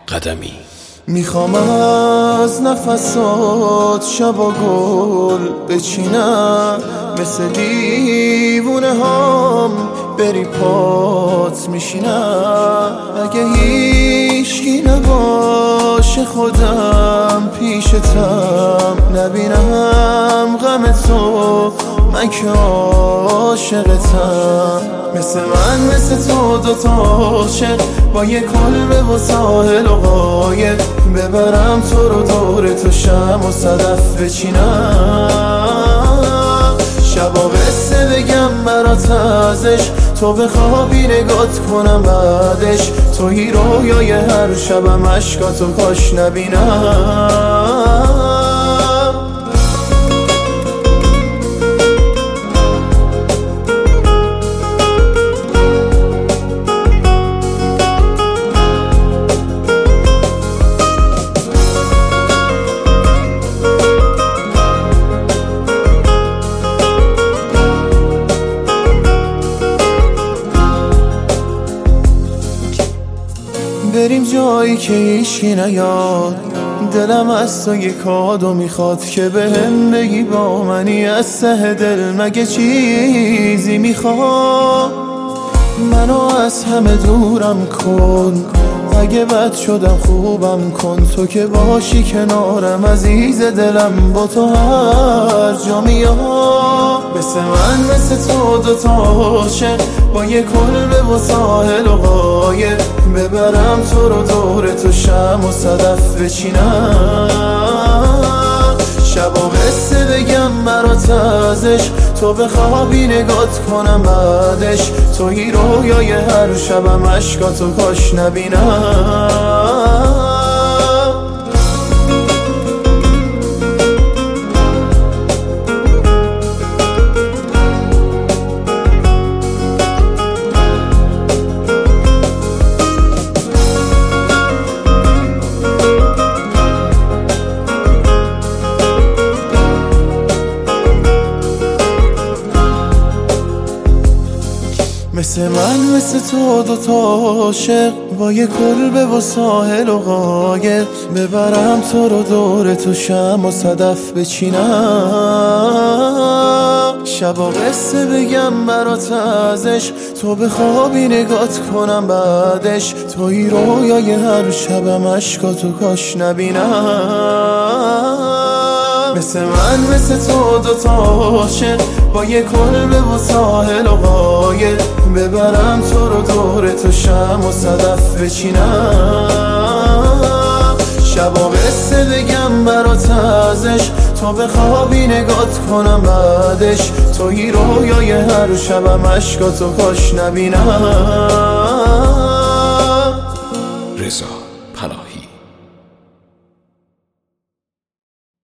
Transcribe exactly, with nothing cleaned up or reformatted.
قدمی. میخوام از نفسات شبا گل بچینم، مثل دیوونه هام بری پات میشینم. اگه هیچکی نباشه خودم پیشتم، نبینم غم تو من که عاشقتم. مثل من مثل تو دوتا عاشق با یه کلبه و ساحل و قایق، ببرم تو رو دور تو شم و صدف بچینم. شبا قصه بگم برات ازش، تو بخوابی نگات کنم بعدش. توی رویای هر شبم عشقاتو کاش نبینم. بریم جایی که هیچکی نیاد، دلم از تو یه کادو میخواد که بهم بگی با منی از ته دل. مگه چیزی میخواد؟ منو از همه دورم کن، اگه بد شدم خوبم کن. تو که باشی کنارم عزیز دلم، با تو هر جا میام. مثل من مثل تو دوتا عاشق با یه کلبه و ساحل و قایق، ببرم تو رو دور تو شم و صدف بچینم. شبا قصه بگم برات ازش، تو بخوابی نگات کنم بعدش. توی رویای هر شبم عشقاتو کاش نبینم. مثل من مثل تو دوتا عاشق با یه کلبه و ساحل و قایق، ببرم تو رو دور تو شم و صدف بچینم. شبا قصه بگم برات ازش، تو بخوابی نگات کنم بعدش. توی رویای هر شبم عشقاتو کاش نبینم. مثل من مثل تو دوتا عاشق با یه کلبه و ساحل و قایق، ببرم تو رو دور تو شم و صدف بچینم. شبا قصه بگم برات ازش، تو بخوابی نگات کنم بعدش. توی رویای هر شبم عشقاتو کاش نبینم. رضا پناهی.